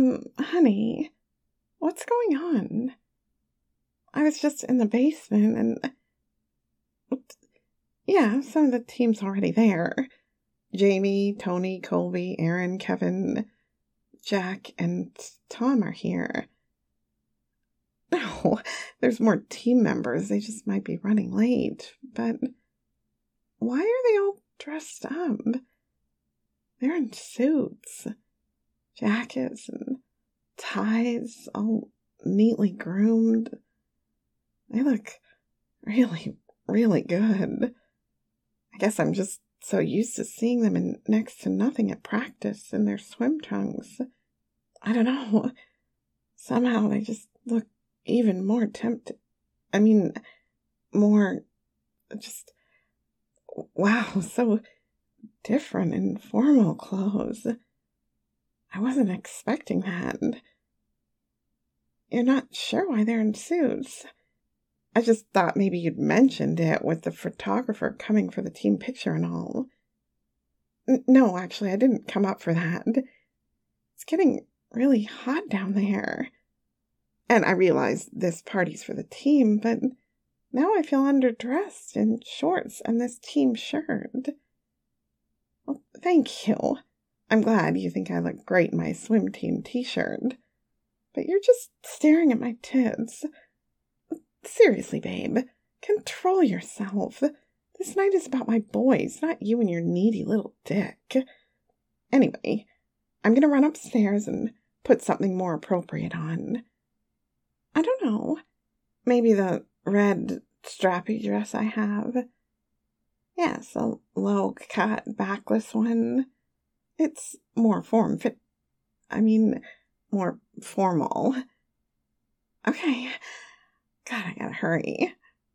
Honey, what's going on? I was just in the basement and... Yeah, some of the team's already there. Jamie, Tony, Colby, Aaron, Kevin, Jack, and Tom are here. No, there's more team members. They just might be running late. But why are they all dressed up? They're in suits, jackets, and ties, all neatly groomed. They look really, really good. I guess I'm just so used to seeing them in next to nothing at practice in their swim trunks. I don't know. Somehow they just look even more tempted. I mean, more just, wow, so different in formal clothes. I wasn't expecting that. You're not sure why they're in suits? I just thought maybe you'd mentioned it with the photographer coming for the team picture and all. No, actually, I didn't come up for that. It's getting really hot down there. And I realize this party's for the team, but now I feel underdressed in shorts and this team shirt. Well, thank you. I'm glad you think I look great in my swim team t-shirt. But you're just staring at my tits. Seriously, babe, control yourself. This night is about my boys, not you and your needy little dick. Anyway, I'm gonna run upstairs and put something more appropriate on. I don't know. Maybe the red strappy dress I have. Yes, a low-cut, backless one. It's more more formal. Okay. God, I gotta hurry.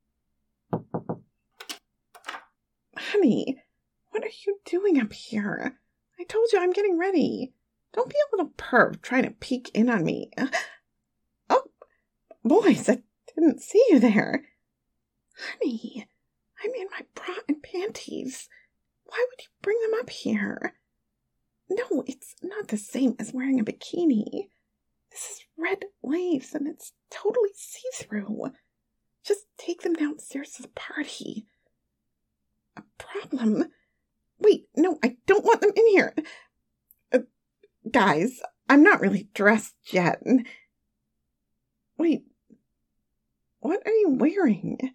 Honey, what are you doing up here? I told you I'm getting ready. Don't be a little perv trying to peek in on me. Oh, boys, I didn't see you there. Honey, I'm in my bra and panties. Why would you bring them up here? No, it's not the same as wearing a bikini. This is red lace and it's totally see-through. Just take them downstairs to the party. A problem? Wait, no, I don't want them in here. Guys, I'm not really dressed yet. Wait, what are you wearing?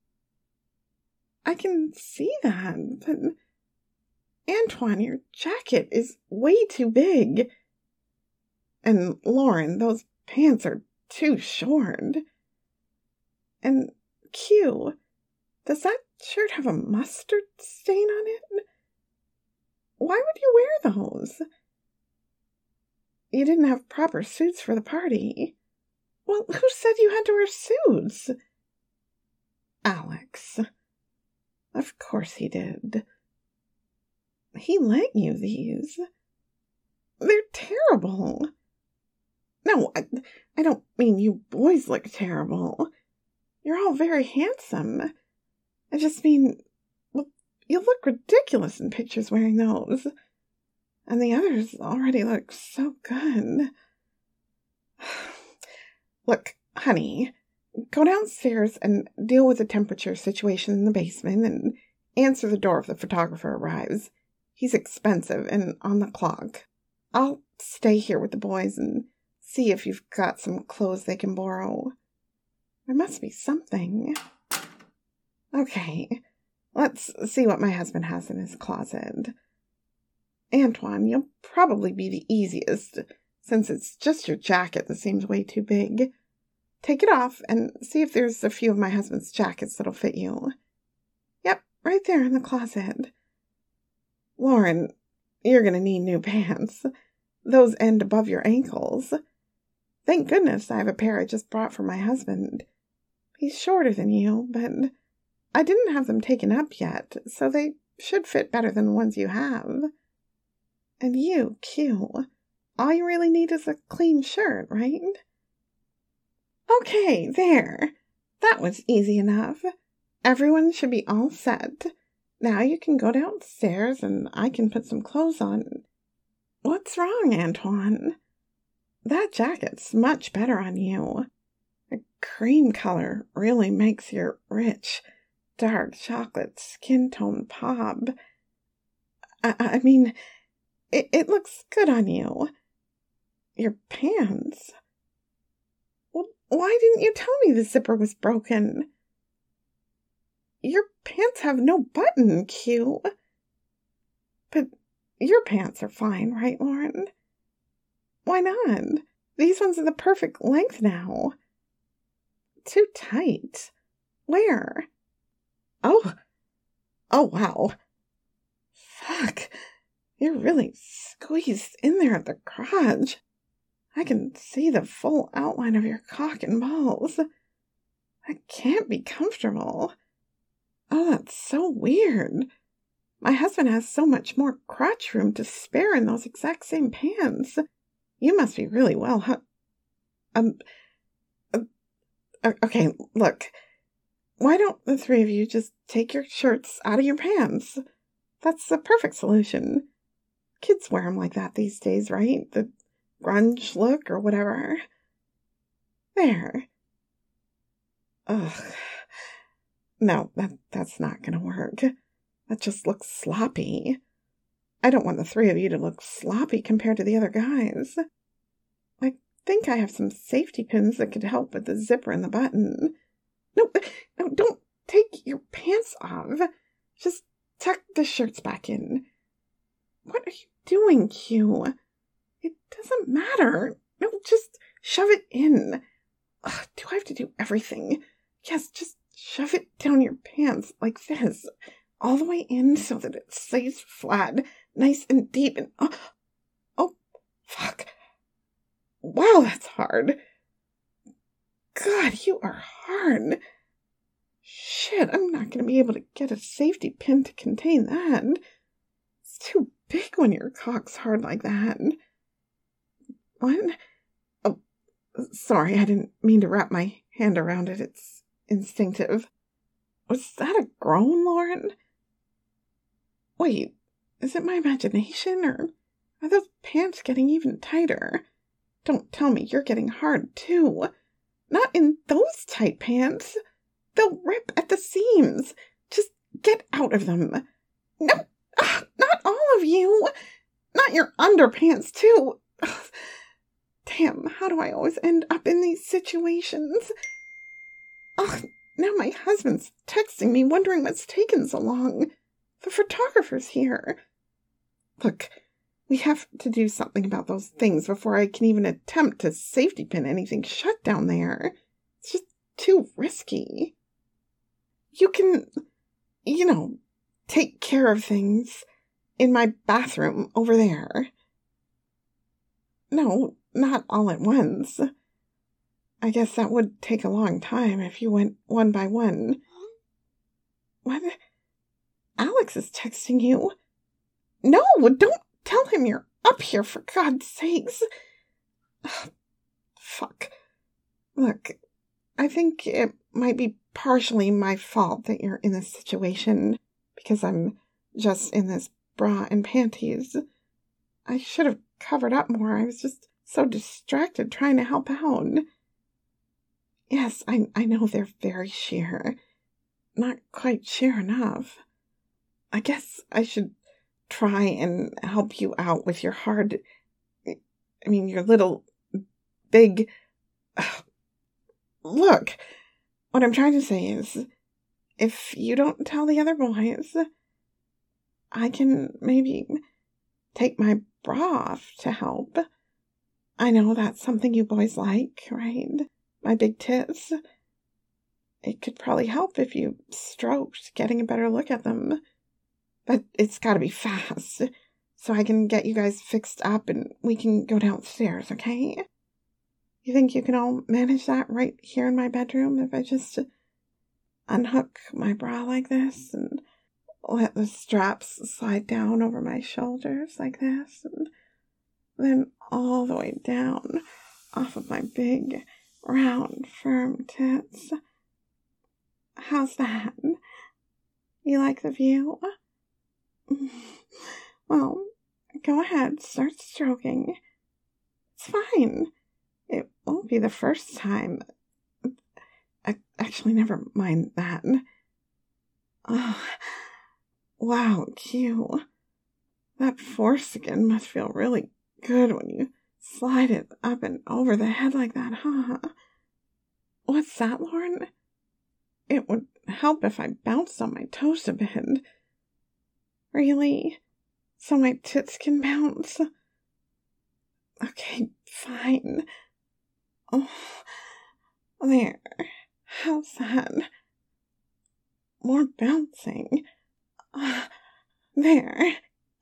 I can see that, but Antoine, your jacket is way too big. And Lauren, those pants are too short. And Q, does that shirt have a mustard stain on it? Why would you wear those? You didn't have proper suits for the party. Well, who said you had to wear suits? Alex. Of course he did. He lent you these. They're terrible. No, I don't mean you boys look terrible. You're all very handsome. I just mean, well, you look ridiculous in pictures wearing those. And the others already look so good. Look, honey, go downstairs and deal with the temperature situation in the basement and answer the door if the photographer arrives. He's expensive and on the clock. I'll stay here with the boys and see if you've got some clothes they can borrow. There must be something. Okay, let's see what my husband has in his closet. Antoine, you'll probably be the easiest, since it's just your jacket that seems way too big. Take it off and see if there's a few of my husband's jackets that'll fit you. Yep, right there in the closet. Lauren, you're gonna need new pants. Those end above your ankles. Thank goodness I have a pair I just brought for my husband. He's shorter than you, but I didn't have them taken up yet, so they should fit better than the ones you have. And you, Q, all you really need is a clean shirt, right? Okay, there. That was easy enough. Everyone should be all set. Now you can go downstairs and I can put some clothes on. What's wrong, Antoine? That jacket's much better on you. The cream color really makes your rich, dark chocolate skin tone pop. I mean, it looks good on you. Your pants. Well, why didn't you tell me the zipper was broken? Your pants have no button, Q. But your pants are fine, right, Lauren? Why not? These ones are the perfect length now. Too tight. Where? Oh, wow. Fuck. You're really squeezed in there at the crotch. I can see the full outline of your cock and balls. That can't be comfortable. Oh, that's so weird. My husband has so much more crotch room to spare in those exact same pants. You must be really well, okay, look. Why don't the three of you just take your shirts out of your pants? That's the perfect solution. Kids wear them like that these days, right? The grunge look or whatever. There. Ugh. No, that's not gonna work. That just looks sloppy. I don't want the three of you to look sloppy compared to the other guys. I think I have some safety pins that could help with the zipper and the button. No, don't take your pants off. Just tuck the shirts back in. What are you doing, Q? It doesn't matter. No, just shove it in. Ugh, do I have to do everything? Yes, just shove it down your pants like this. All the way in so that it stays flat, nice and deep, and oh, fuck. Wow, that's hard. God, you are hard. Shit, I'm not going to be able to get a safety pin to contain that. It's too big when your cock's hard like that. What? Oh, sorry, I didn't mean to wrap my hand around it. It's instinctive. Was that a groan, Lauren? Wait, is it my imagination, or are those pants getting even tighter? Don't tell me you're getting hard, too. Not in those tight pants. They'll rip at the seams. Just get out of them. No, not all of you. Not your underpants, too. Damn, how do I always end up in these situations? Now my husband's texting me wondering what's taken so long. The photographer's here. Look, we have to do something about those things before I can even attempt to safety pin anything shut down there. It's just too risky. You can, take care of things in my bathroom over there. No, not all at once. I guess that would take a long time if you went one by one. What? Alex is texting you. No, don't tell him you're up here, for God's sakes. Fuck. Look, I think it might be partially my fault that you're in this situation, because I'm just in this bra and panties. I should have covered up more. I was just so distracted trying to help out. Yes, I know they're very sheer. Not quite sheer enough. I guess I should try and help you out with your your little, big... Look, what I'm trying to say is, if you don't tell the other boys, I can maybe take my bra off to help. I know that's something you boys like, right? My big tits. It could probably help if you stroked, getting a better look at them. But it's gotta be fast, so I can get you guys fixed up and we can go downstairs, okay? You think you can all manage that right here in my bedroom if I just unhook my bra like this and let the straps slide down over my shoulders like this and then all the way down off of my big, round, firm tits? How's that? You like the view? Well, go ahead, start stroking. It's fine. It won't be the first time. Actually, never mind that. Oh, wow, Q. That foreskin must feel really good when you slide it up and over the head like that, huh? What's that, Lauren? It would help if I bounced on my toes a bit. Really? So my tits can bounce? Okay, fine. Oh, there. How's that? More bouncing. There.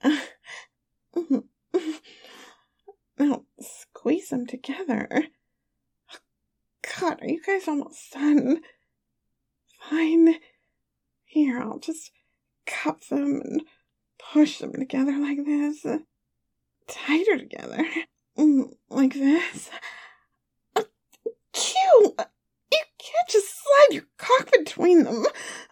Now, squeeze them together. God, are you guys almost done? Fine. Here, I'll just cup them and push them together like this. Tighter together. Like this. Cute! You can't just slide your cock between them.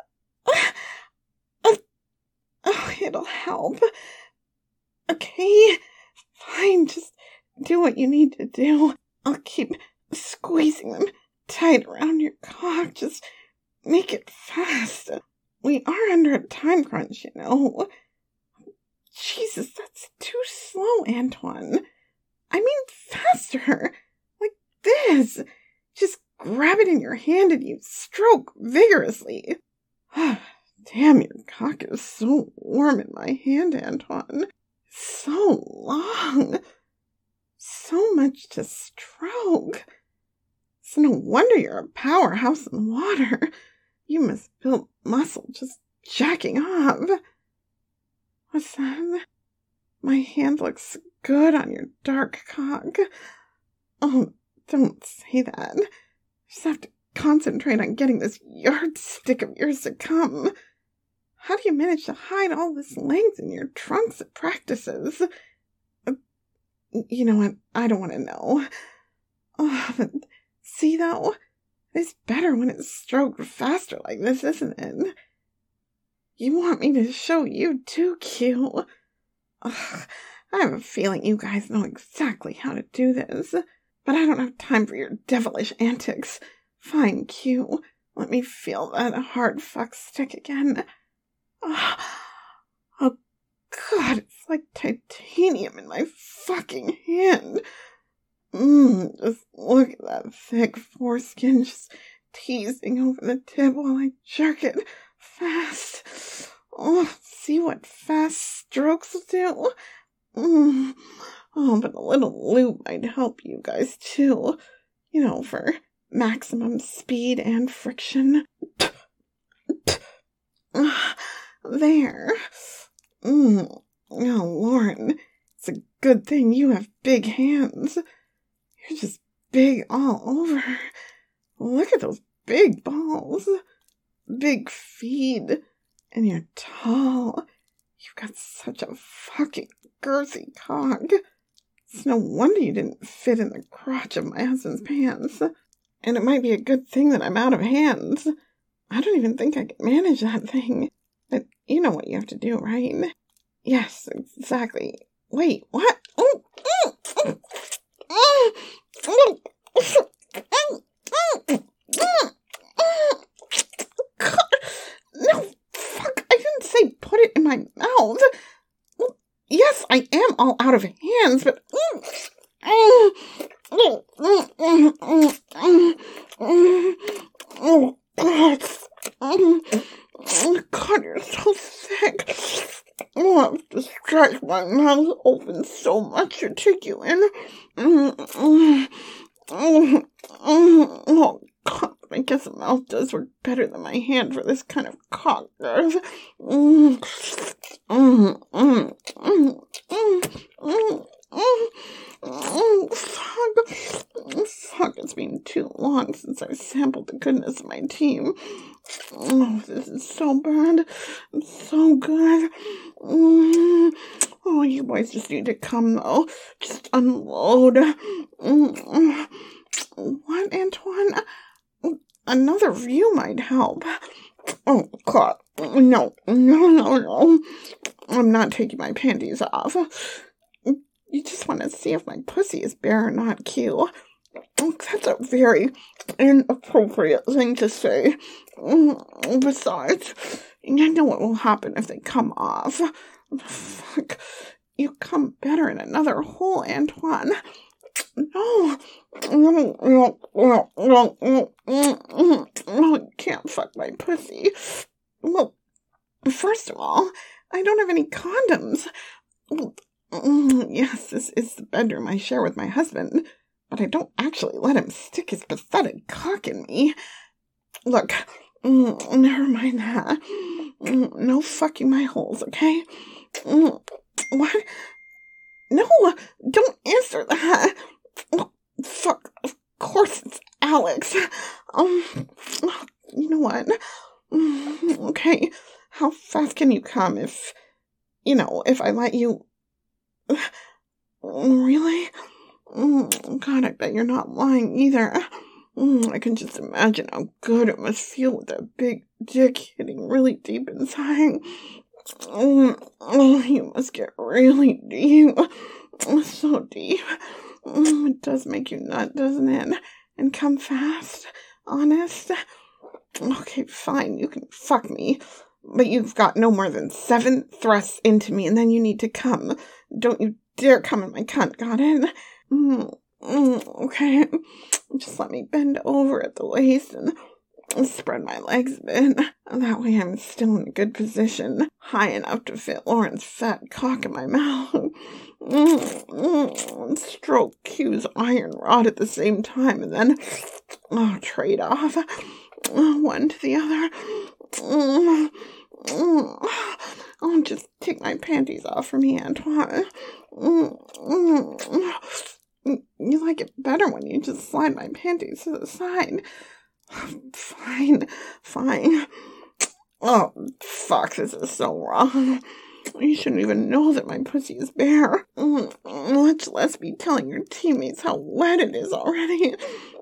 Oh, it'll help. Okay, fine, just do what you need to do. I'll keep squeezing them tight around your cock. Just make it fast. We are under a time crunch, you know. Jesus, that's too slow, Antoine. I mean faster. Like this. Just grab it in your hand and you stroke vigorously. Damn, your cock is so warm in my hand, Antoine. So long. So much to stroke. It's no wonder you're a powerhouse in the water. You must build muscle just jacking off. What's that? My hand looks good on your dark cock. Oh, don't say that. I just have to concentrate on getting this yardstick of yours to come. How do you manage to hide all this length in your trunks at practices? You know what? I don't want to know. Oh, but see, though? It's better when it's stroked faster like this, isn't it? You want me to show you too, Q? Ugh, I have a feeling you guys know exactly how to do this, but I don't have time for your devilish antics. Fine, Q. Let me feel that hard fuck stick again. Oh, God, it's like titanium in my fucking hand. Just look at that thick foreskin just teasing over the tip while I jerk it fast. Oh, see what fast strokes do? Oh, but a little lube might help you guys too. You know, for maximum speed and friction. There. Oh, Lauren, it's a good thing you have big hands. You're just big all over. Look at those big balls. Big feet. And you're tall. You've got such a fucking girthy cock. It's no wonder you didn't fit in the crotch of my husband's pants. And it might be a good thing that I'm out of hands. I don't even think I can manage that thing. But you know what you have to do, right? Yes, exactly. Wait, what? No, fuck, I didn't say put it in my mouth. Well, yes, I am all out of hands, but... God, you're so sick. I have to stretch my mouth open so much to take you in. Oh, God, I guess a mouth does work better than my hand for this kind of cock girth. Fuck, it's been too long since I sampled the goodness of my team. Oh, this is so bad. It's so good. Oh, you boys just need to come, though. Just unload. What, Antoine? Another view might help. Oh, God. No. I'm not taking my panties off. You just want to see if my pussy is bare or not, Q. That's a very inappropriate thing to say. Besides, I know what will happen if they come off. Fuck. You come better in another hole, Antoine. No. You can't fuck my pussy. Well, first of all, I don't have any condoms. Yes, this is the bedroom I share with my husband, but I don't actually let him stick his pathetic cock in me. Look, never mind that. No fucking my holes, okay? What? No, don't answer that. Fuck, of course it's Alex. You know what? Okay, how fast can you come if I let you... Really? God, I bet you're not lying either. I can just imagine how good it must feel with that big dick hitting really deep inside. You must get really deep. So deep. It does make you nut, doesn't it? And come fast. Honest. Okay, fine, you can fuck me. But you've got no more than 7 thrusts into me, and then you need to come. Don't you dare come in my cunt, got it? Okay. Just let me bend over at the waist and spread my legs a bit. That way I'm still in a good position, high enough to fit Lauren's fat cock in my mouth. Stroke Q's iron rod at the same time, and then trade off. One to the other. Oh, just take my panties off for me, Antoine. You like it better when you just slide my panties to the side. Fine. Oh, fuck, this is so wrong. You shouldn't even know that my pussy is bare. Much less be telling your teammates how wet it is already.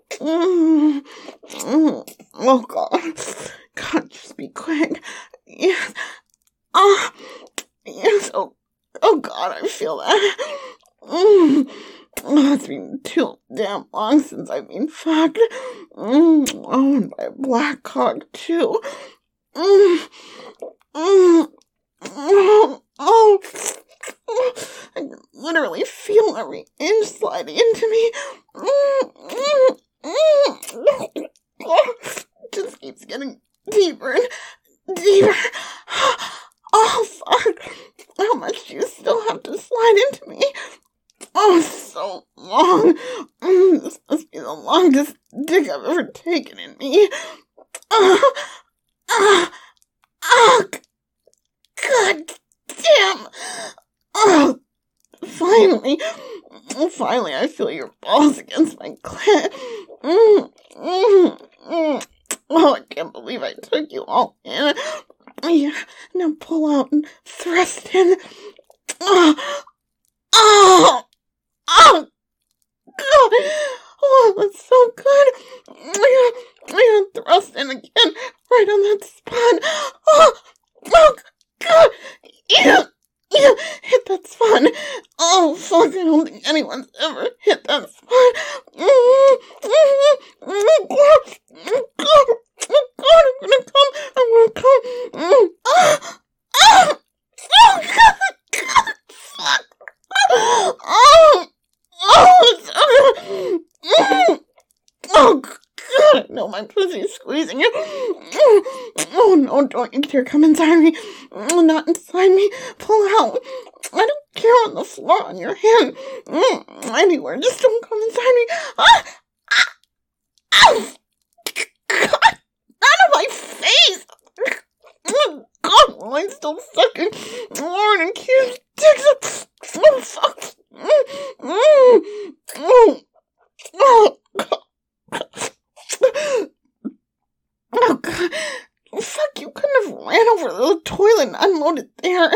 Oh, God. God, just be quick. Yes. Yes. Oh, God, I feel that. It's been too damn long since I've been fucked. And by a black cock, too. I can literally feel every inch sliding into me. Just keeps getting deeper and deeper. Oh, fuck. How much do you still have to slide into me? Oh, so long. This must be the longest dick I've ever taken in me. God damn. Oh, finally, I feel your balls against my clit. Oh, I can't believe I took you all in. Yeah, now pull out and thrust in. Oh, God. Oh, that's so good. Yeah, thrust in again, right on that spot. Oh, God. Yeah, hit that spot. Oh, fuck, I don't think anyone's ever hit that spot. God, I'm gonna come. God, fuck. Oh, God, I know my pussy's squeezing you. Oh, no, don't you dare come inside me. Not inside me. Pull out. I don't care on the floor, on your hand. Anywhere, just don't come inside me. God, out of my face. God, am I still sucking Lauren and Q's dicks? Oh, fuck. Oh, God. Fuck, you couldn't have ran over the toilet and unloaded there.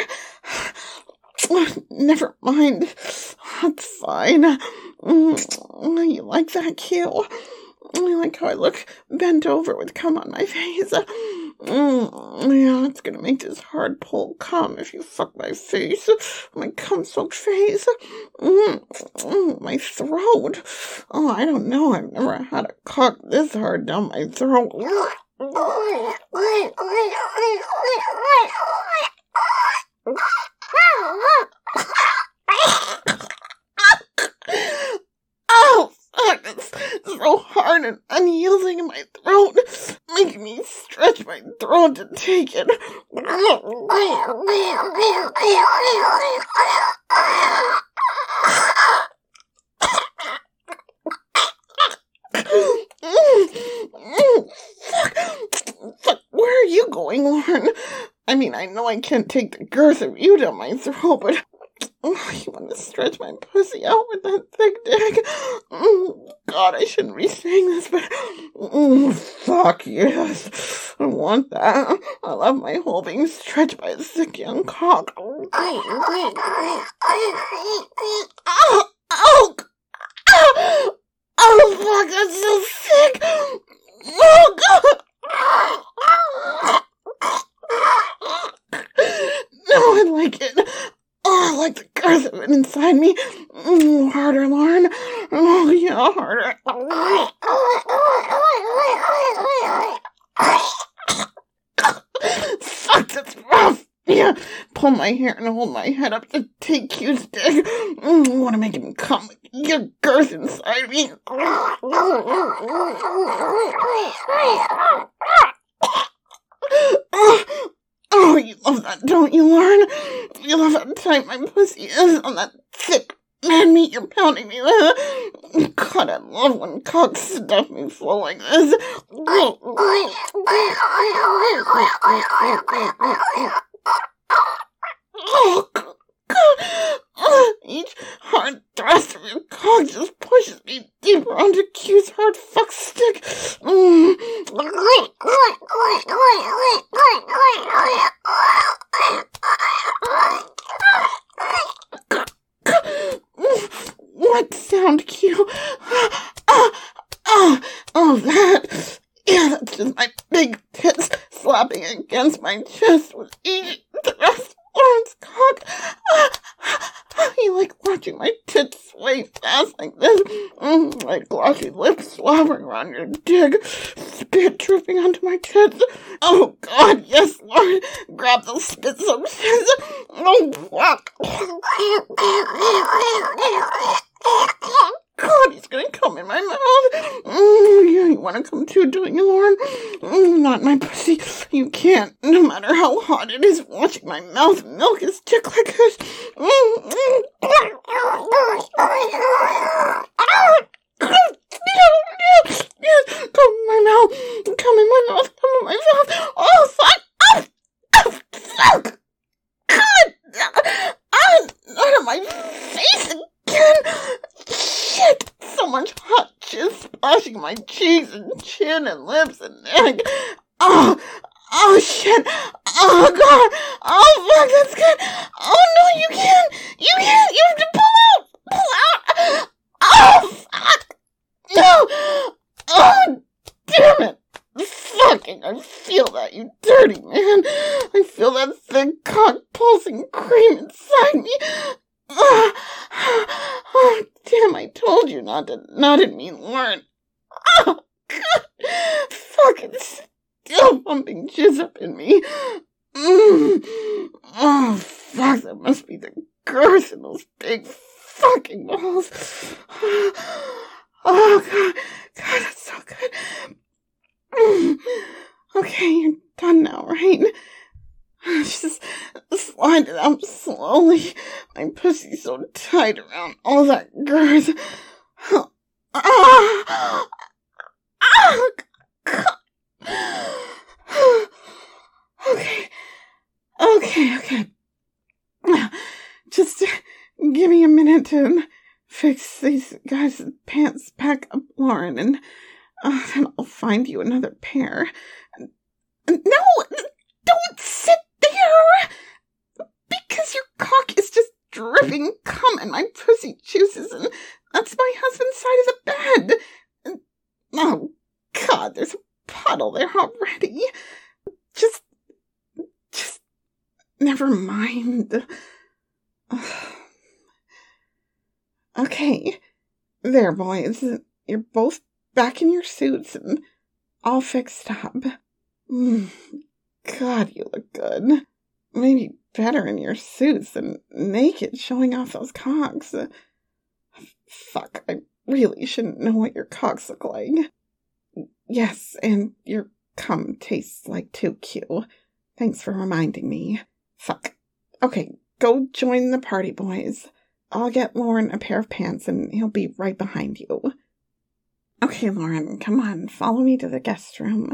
Never mind. That's fine. You like that, Q? I like how I look bent over with cum on my face. Yeah, it's gonna make this hard pull come if you fuck my face. My cum-soaked face. My throat. Oh, I don't know. I've never had a cock this hard down my throat. Oh, fuck, it's so hard and unyielding in my throat, making me stretch my throat to take it. Fuck, where are you going, Lauren? I mean, I know I can't take the girth of you down my throat, but you want to stretch my pussy out with that thick dick? God, I shouldn't be saying this, but fuck yes, I want that. I love my hole being stretched by a sick young cock. Oh, fuck, that's so sick. Oh, God. No, I like it. Oh, I like the girth of it inside me. Harder, Lauren. Oh, yeah, harder. Fuck, that's rough. Yeah, pull my hair and hold my head up to take Q's dick. I want to make him come with your girth inside me. Oh, you love that, don't you, Lauren? You love how tight my pussy is on that thick man meat you're pounding me with. God, I love when cocks stuff me full like this. Oh, God. Each hard thrust of your cock just pushes me deeper onto Q's hard fuck stick. What sound, Q? Oh, that. Yeah, that's just my big tits slapping against my chest with each thrust. Lauren's cock. You like watching my tits sway fast like this? My glossy lips slobbering around your dick, spit dripping onto my tits. Oh, God, yes, Lauren. Grab those spit substances. Oh, fuck. God, he's gonna come in my mouth. Yeah, you wanna come too, don't you, Lauren? Not my pussy. You can't, no matter how hot it is, watching my mouth milk his dick like this. Yes, come in my mouth. Come in my mouth. Come in my mouth. Oh, fuck. Oh, fuck. God. Out of my face again. Shit! So much hot jizz splashing my cheeks and chin and lips and neck. Oh, shit. Oh, God. Oh, fuck, that's good. Oh, no, you can't. You have to pull out. Pull out. Oh, fuck. No. Oh, damn it. Fucking, I feel that, you dirty man. I feel that thick cock pulsing cream inside me. Oh, damn, I told you not to nut at me, Lauren. Oh, God. Fucking still pumping jizz up in me. Oh, fuck, that must be the girth in those big fucking balls. Oh, God. God, that's so good. Okay, you're done now, right? Just slide it up slowly. My pussy's so tight around all that girth. Okay. Just give me a minute to fix these guys' pants back up, Lauren, and then I'll find you another pair. No! Don't sit there! Because your cock is just dripping cum in my pussy juices, and that's my husband's side of the bed. Oh, God, there's a puddle there already. Never mind. Okay. There, boys. You're both back in your suits and all fixed up. God, you look good. Maybe better in your suits than naked showing off those cocks. Fuck, I really shouldn't know what your cocks look like. Yes, and your cum tastes like 2Q. Thanks for reminding me. Fuck. Okay, go join the party, boys. I'll get Lauren a pair of pants and he'll be right behind you. Okay, Lauren, come on, follow me to the guest room.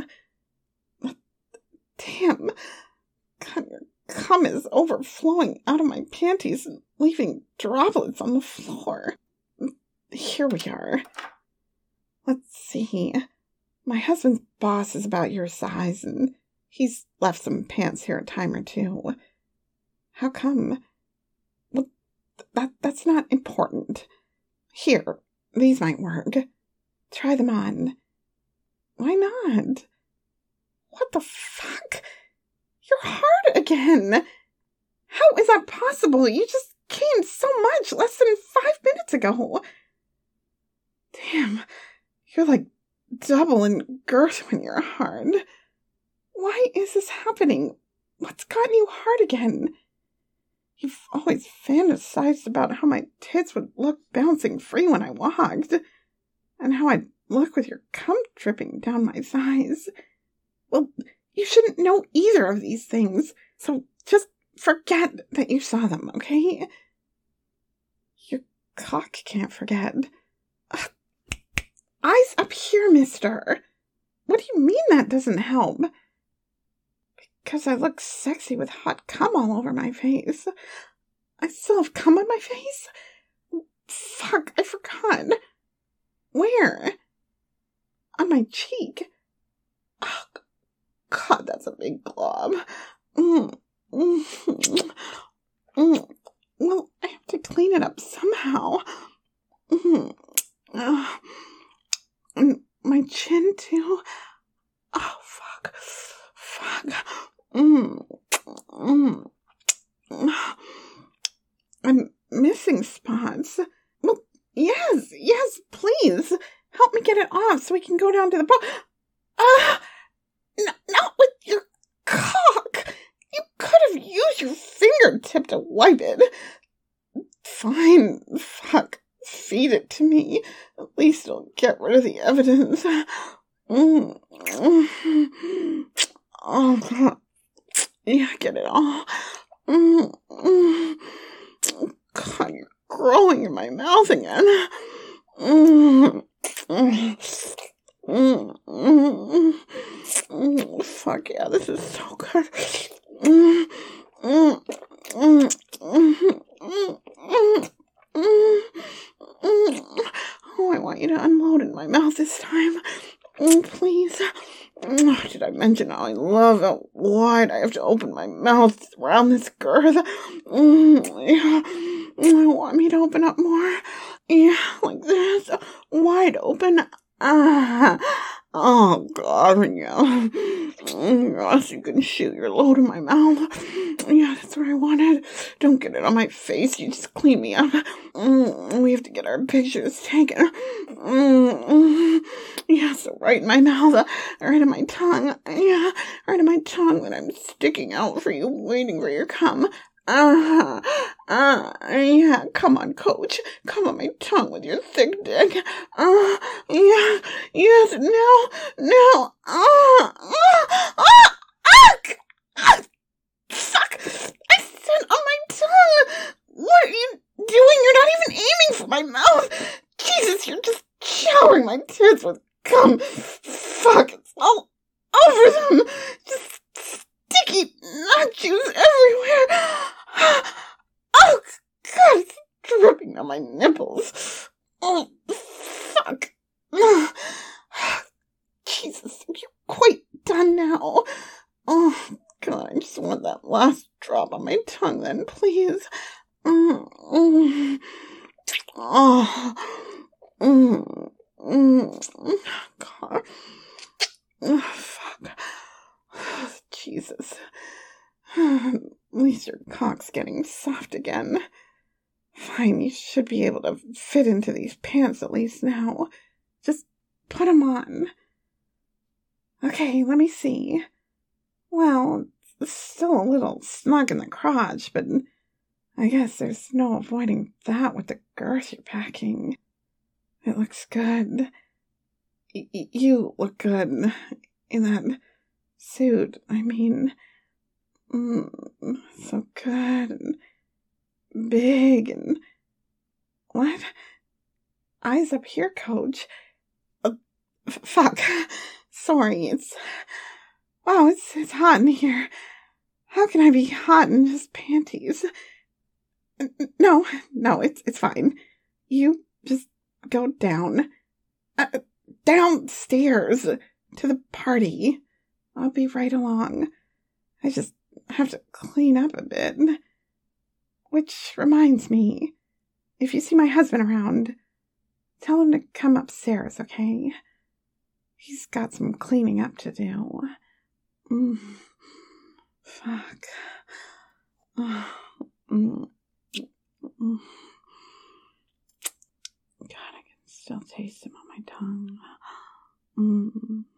Damn. God, your cum is overflowing out of my panties and leaving droplets on the floor. Here we are. Let's see. My husband's boss is about your size, and he's left some pants here a time or two. How come? Well, that's not important. Here, these might work. Try them on. Why not? What the fuck? You're hard again. How is that possible? You just came so much less than 5 minutes ago. Damn, you're like double in girth when you're hard. Why is this happening? What's gotten you hard again? You've always fantasized about how my tits would look bouncing free when I walked, and how I'd look with your cum dripping down my thighs. Well, you shouldn't know either of these things, so just forget that you saw them, okay? Your cock can't forget. Ugh. Eyes up here, mister. What do you mean that doesn't help? Because I look sexy with hot cum all over my face. I still have cum on my face? Fuck, I forgot. Where? On my cheek. Oh, God, that's a big glob. Well, I have to clean it up somehow. And my chin, too. Oh, fuck. I'm missing spots. Well, yes, please. Help me get it off so we can go down to the bar. Not with your cock. You could have used your fingertip to wipe it. Fine, fuck. Feed it to me. At least it'll get rid of the evidence. Oh, God. Yeah, get it all. God, you're growing in my mouth again. Fuck yeah, this is so good. Oh, I want you to unload in my mouth this time. Please. Did I mention how I love how wide I have to open my mouth around this girth? Yeah. Want me to open up more? Yeah, like this. Wide open. Oh, God, yeah. Yes, you can shoot your load in my mouth. Yeah, that's what I wanted. Don't get it on my face. You just clean me up. We have to get our pictures taken. Yeah, so right in my mouth. Right in my tongue. Yeah, right in my tongue when I'm sticking out for you, waiting for your cum. Yeah, come on, coach. Come on my tongue with your thick dick. Yeah, yes, no. Fuck! I said on my tongue! What are you doing? You're not even aiming for my mouth! Jesus, you're just showering my tits with cum! Fuck, it's all over them! Just sticky nut juice everywhere! Oh, God, it's dripping on my nipples! Oh, fuck! Jesus, you're quite done now. Oh, God, I just want that last drop on my tongue then, please. God. Fuck. Jesus. least your cock's getting soft again. Fine, you should be able to fit into these pants at least now. Just put 'em on. Okay, let me see. Well, it's still a little snug in the crotch, but I guess there's no avoiding that with the girth you're packing. It looks good. You look good in that suit. I mean, so good and big and... What? Eyes up here, Coach. Fuck. Sorry, Wow, it's hot in here. How can I be hot in just panties? No, it's fine. You just go down. Downstairs to the party. I'll be right along. I just have to clean up a bit. Which reminds me, if you see my husband around, tell him to come upstairs, okay? He's got some cleaning up to do. Fuck. God, I can still taste him on my tongue.